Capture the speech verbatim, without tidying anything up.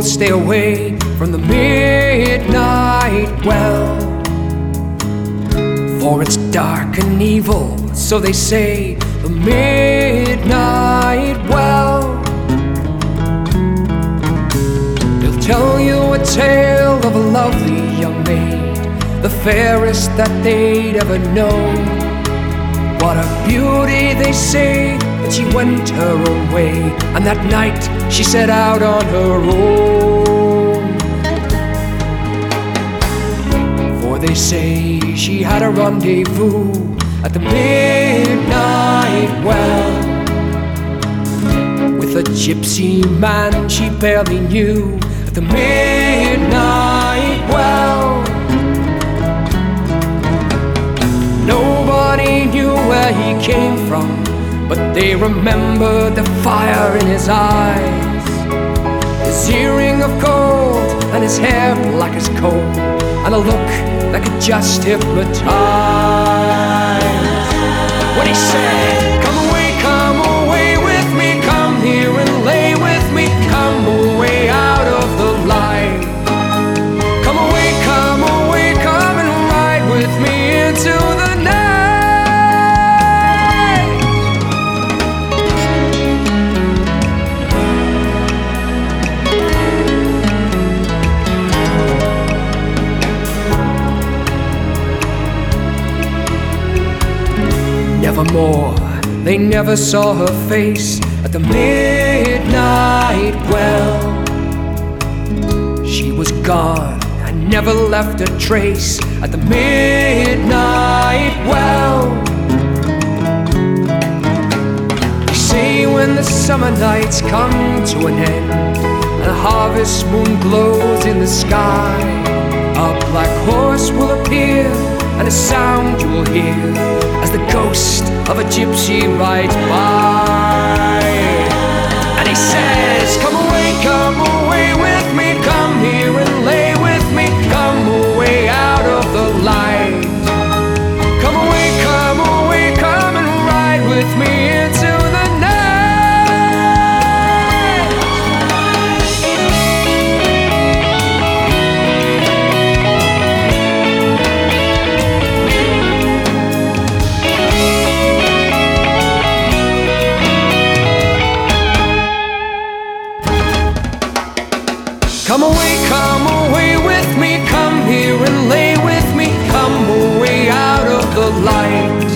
people stay away from the midnight well, for it's dark and evil, so they say, the midnight well. They'll tell you a tale of a lovely young maid, the fairest that they'd ever known. What a beauty, they say, but she went her own way, and that night she set out on her own. For they say she had a rendezvous at the midnight well with a gypsy man she barely knew at the midnight well. Nobody knew where he came from, but they remembered the fire in his eyes, his earring of gold and his hair black as coal, and a look that could just hypnotize. When he said, come away, come away with me, come here and lay with me, come away out of the light. Come away, come away, come and ride with me into the night. Nevermore, they never saw her face at the midnight well. She was gone and never left a trace at the midnight well. They say when the summer nights come to an end and the harvest moon glows in the sky, a black horse will appear and a sound you will hear as the ghost of a gypsy rides by. And he says, come away, come away with me, come here and lay with me, come away out of the light. Come away, come away, come and ride with me into the night. Come away, come away with me, come here and lay with me, come away out of the light.